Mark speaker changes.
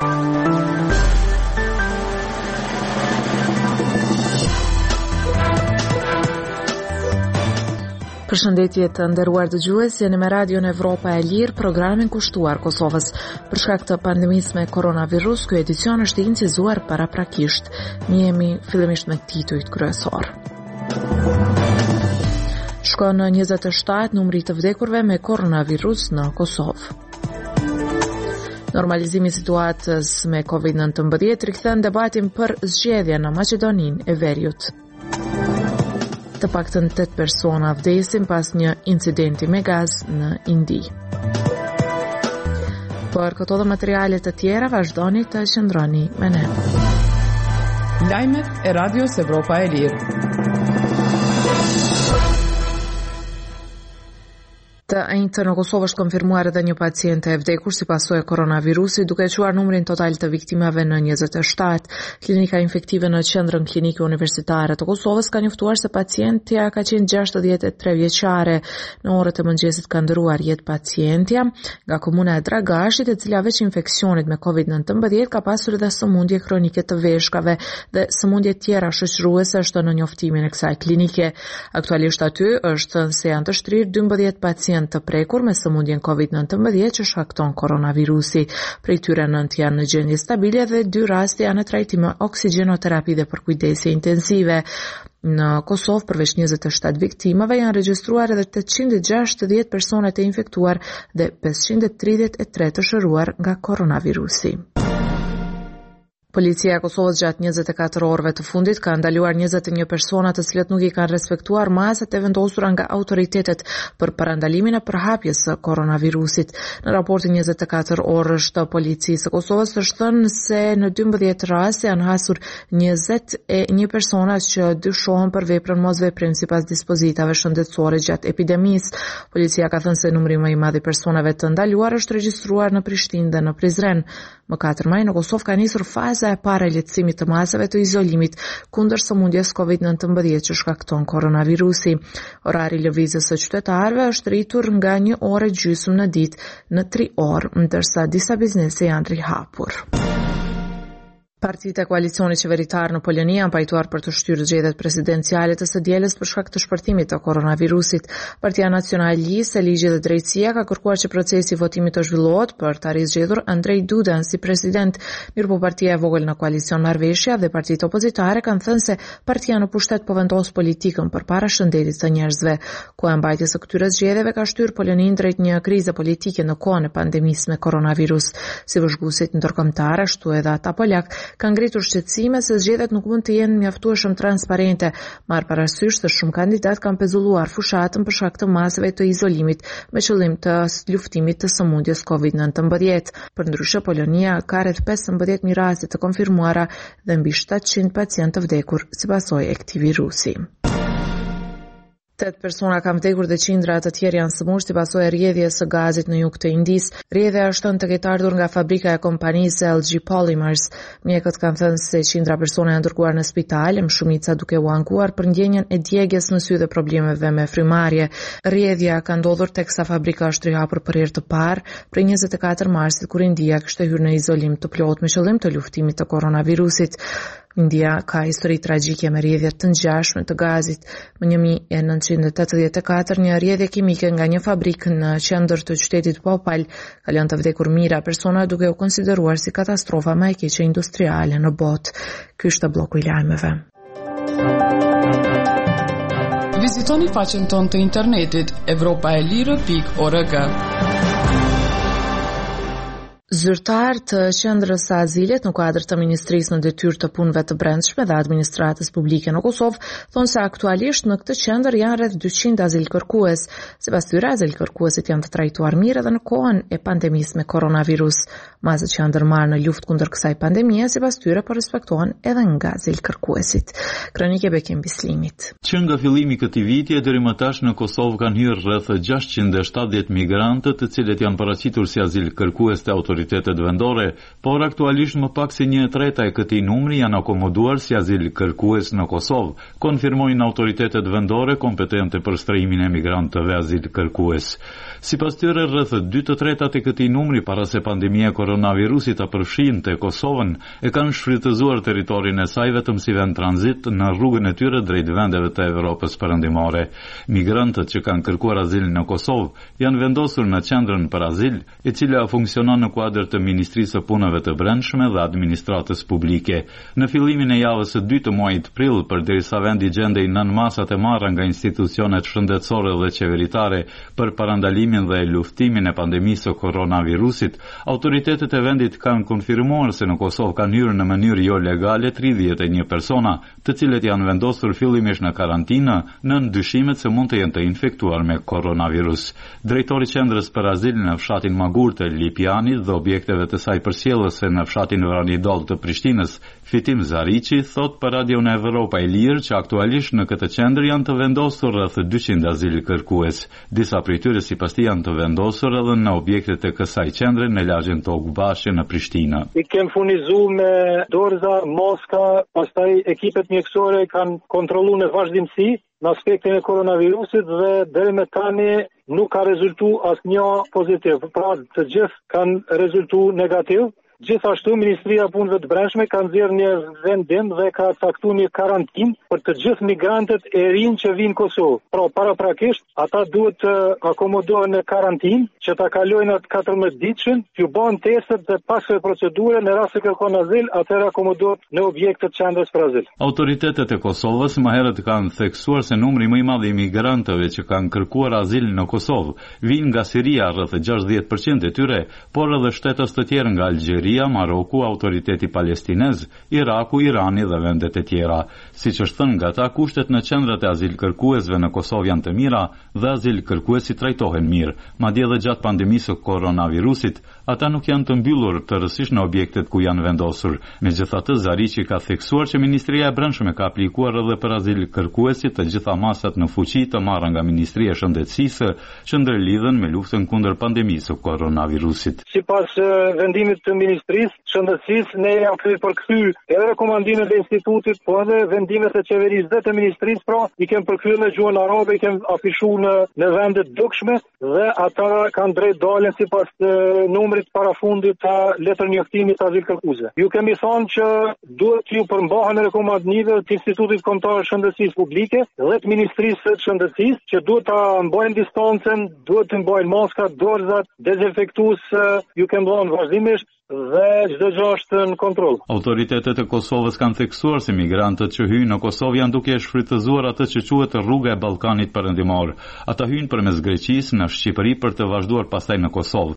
Speaker 1: Përshëndetje të nderuar dëgjues, jeni me Radion Evropa e Lirë, programin kushtuar Kosovës. Për shkak të pandemisë me koronavirus, ky edicion është i incizuar paraprakisht. Ne jemi fillimisht me titujt kryesor. Shkon në 27 numri të vdekurve me koronavirus në Kosovë. Normalizimi i situatës me COVID-19 rikthen debatin për zgjedhjen në Maqedoninë e Veriut. Të paktën 8 persona vdesin pas një incidenti me gaz në Indi. Për këto dhe materialet të tjera, vazhdoni të qëndroni me ne.
Speaker 2: Lajmet e Radios Evropa e Lirë.
Speaker 1: Të njëjtën në Kosovë është konfirmuar edhe një paciente e vdekur si pasojë e koronavirusit, duke quar numrin total të viktimave në 27. Klinika infektive në Qendrën Klinike Universitare të Kosovës ka njoftuar se pacientja ka qenë 63 vjeçare. Në orët e mëngjesit ka ndëruar jetë pacientja nga komuna e Dragashit, e cila veç infeksionit me COVID-19 ka pasur edhe sëmundje kronike të veshkave dhe sëmundje tjera shoqëruese, është në njoftimin e kësaj klinike. Aktualisht aty është se janë të shtrirë 12 pacientë të prekur me sëmundjen COVID-19 që shkakton koronavirusi. Prej tyre 9 janë në gjendje stabile dhe 2 raste janë në trajtim me oksigjenoterapi dhe për kujdesje intensive. Në Kosovë, përveç 27 viktimave, janë regjistruar edhe 860 persona të infektuar dhe 533 të shëruar nga koronavirusi. Policia e Kosovës gjatë 24 orëve të fundit ka ndaluar 21 persona të cilët nuk i kanë respektuar masat e vendosura nga autoritetet për parandalimin e përhapjes së koronavirusit. Në raportin 24 orësh të policisë së Kosovës është thënë se në 12 raste janë hasur 21 persona që dyshohen për veprën mosveprim sipas dispozitave shëndetësore gjatë epidemisë. Policia ka thënë se numri më i madh i personave të ndaluar është regjistruar në Prishtinë dhe në Prizren. Më 4 maj në Kosovë ka nisur faza e parë e lehtësimit të masave të izolimit kundër sëmundjes COVID-19 që shkakton koronavirusi. Orari i lëvizjes së qytetarëve është rritur nga 1 orë e gjysmë në ditë në 3 orë, ndërsa disa biznese janë rihapur. Partitë e koalicionit qeveritar në Poloni janë pajtuar për të shtyrë zgjedhjet presidenciale të së dielës për shkak të shpërthimit të koronavirusit. Partia Nacionaliste, Ligji dhe Drejtësia ka kërkuar që procesi i votimit të zhvillohet për ta rizgjedhur Andrej Dudan si president. Mirëpo partia e vogël në koalicion Marrëveshja dhe partitë opozitare kanë thënë se partia në pushtet po vendos politikën përpara shëndetit të njerëzve. Koha e mbajtjes së këtyre zgjedhjeve ka shtyrë Poloninë drejt një krize politike në kohën e pandemisë me koronavirus. Si vëzhguesit ndërkombëtar, ashtu edhe ata polak kanë ngritur shqetësime se zgjedhjet nuk mund të jenë mjaftueshëm transparente, marrë parasysh se shumë kandidat kanë pezulluar fushatën për shkak të masave të izolimit me qëllim të luftimit të sëmundjes COVID-19. Përndryshe, Polonia ka rreth 15.000 raste të konfirmuara dhe mbi 700 pacientë të vdekur si pasojë e këtij virusi. 8 persona kanë vdekur dhe qindra të tjerë janë sëmurë si pasojë e rrjedhjes së gazit në jug të Indisë. Rrjedhja është të ketë ardhur nga fabrika e kompanisë LG Polymers. Mjekët kanë thënë se qindra persona janë dërguar në spital, shumica duke u ankuar për ndjenjen e djegjes në sy dhe problemeve me frymarrje. Rrjedhja ka ndodhur teksa fabrika është rihapur për herë të parë prej 24 marsit, kur India kishte hyrë në izolim të plotë me qëllim të luftimit të koronavirusit. India ka histori tragjike me rrjedhje të ngjashme të gazit. Më 1984 një rrjedhje kimike nga një fabrikë në qendër të qytetit Bhopal ka lënë të vdekur mijëra persona, duke u konsideruar si katastrofa më e keqe industriale në botë. Ky është bloku i lajmeve.
Speaker 2: Vizitoni faqen tonë të internetit evropaelire.org.
Speaker 1: Zyrtar të qendrës së azilit në kuadër të Ministrisë në detyrë të punëve të brendshme dhe administratës publike në Kosovë thonë se aktualisht në këtë qendër janë rreth 200 azilkërkues. Sipas tyre, azilkërkuesit janë të trajtuar mirë edhe në kohën e pandemisë me koronavirus. Masat që janë ndërmarrë në luftë kundër kësaj pandemie, sipas tyre, po respektohen edhe nga azilkërkuesit. Kronike Bekim Bislimit.
Speaker 3: Që nga fillimi i këtij viti deri më tash në Kosovë kanë hyrë rreth 670 migrantë, të cilët janë paraqitur si azilkërkues të autoritetet vendore, por aktualisht më pak se 1/3 e këtij numri janë akomoduar si azil kërkues në Kosovë, konfirmojnë autoritetet vendore kompetente për strehimimin e emigrantëve azil kërkues. Sipas tyre, rreth 2/3 e këtij numri para se pandemia e koronavirusit ta përfshinte Kosovën, e kanë shfrytëzuar territorin e saj vetëm si vend tranzit në rrugën e tyre drejt vendeve të Evropës perëndimore. Migrantët që kanë kërkuar azil në Kosovë janë vendosur në qendrën për azil, e cila funksionon në kuadër të Ministrisë së Punëve të Brendshme dhe Administratës Publike. Në fillimin e javës së 2 të muajit prill, përderisa vendi gjendej nën masat e marra nga institucionet shëndetësore dhe qeveritare për parandalimin dhe luftimin e pandemisë së koronavirusit, autoritetet e vendit kanë konfirmuar se në Kosovë kanë hyrë në mënyrë jo legale 31 persona, të cilët janë vendosur fillimisht në karantinë nën dyshimet se mund të jenë të infektuar me koronavirus. Drejtori i qendrës për azil në fshatin Magur të Lipjanit dhe objekteve të saj përcjellëse në fshatin Vranidol të Prishtinës, Fitim Zariqi, thot për Radion Evropa e Lirë që aktualisht në këtë qendër janë të vendosur rreth 200 azil kërkues. Disa prej tyre sipas tij janë të vendosur edhe në objektet e kësaj qendre në lagjen Tokbashje në Prishtinë.
Speaker 4: I kem furnizuar me dorza, maska, pastaj ekipet mjekësore kanë kontrolluar në vazhdimsi në aspektin e koronavirusit dhe deri me tani nuk ka rezultuar asnjë pozitiv. Pra të gjithë kanë rezultuar negativ. Gjithashtu, Ministria e Punëve të Brendshme ka nxjerrë një vendim dhe ka caktuar një karantinë për të gjithë migrantët e rinj që vinë në Kosovë. Pra, paraprakisht, ata duhet të akomodohen në karantinë, që ta kalojnë atë 14 ditëshin, t'ju bëhen testet dhe pas kësaj procedure në rast se kërkon azil, atëherë akomodohet në objektet qendrës për azil.
Speaker 3: Autoritetet e Kosovës më herët kanë theksuar se numri më i madh i migrantëve që kanë kërkuar azil në Kosovë vinë nga Siria, rreth 60% e tyre, por edhe shtetës të tjerë nga Algjeria, Maroku, Autoriteti Palestinez, Iraku, Irani dhe vendet e tjera. Siç është thënë nga ata, kushtet në qendrat e azil kërkuesve në Kosovë janë të mira dhe azil kërkuesit trajtohen mirë. Madje edhe gjatë pandemisë së koronavirusit, ata nuk janë të mbyllur tërësisht në objektet ku janë vendosur. Megjithatë, Zariqi ka theksuar që Ministria e Brendshme ka aplikuar edhe për azil kërkuesit të gjitha masat në fuqi të marra nga Ministria e Shëndetësisë që ndërlidhen me luftën kundër pandemisë së koronavirusit.
Speaker 4: Sipas vendimit të Ministrisë Shëndetësisë, ne jam përkthy edhe rekomandimet e institutit, po edhe vendimet e qeverisë dhe të Ministrisë, pra i kem përkthy në gjuhën arabe, i kem afishuar në vendet dukshme dhe ata kanë drejt dalën sipas numrit parafundit të letër njoftimit të azil kërkuesve. Ju kemi thënë që duhet t'ju përmbahen rekomandimet të Institutit Kombëtar të Shëndetësisë Publike dhe të Ministrisë së Shëndetësisë që duhet ta mbajnë distancën, duhet të mbajnë maskat, dorzat, dezinfektues, ju kemi dhënë vazhdimisht dhe çdo gjë është në kontroll.
Speaker 3: Autoritetet e Kosovës kanë theksuar se migrantët që hyjnë në Kosovë janë duke shfrytëzuar atë që quhet rruga e Ballkanit Perëndimor. Ata hyjnë përmes Greqisë në Shqipëri për të vazhduar pastaj në Kosovë.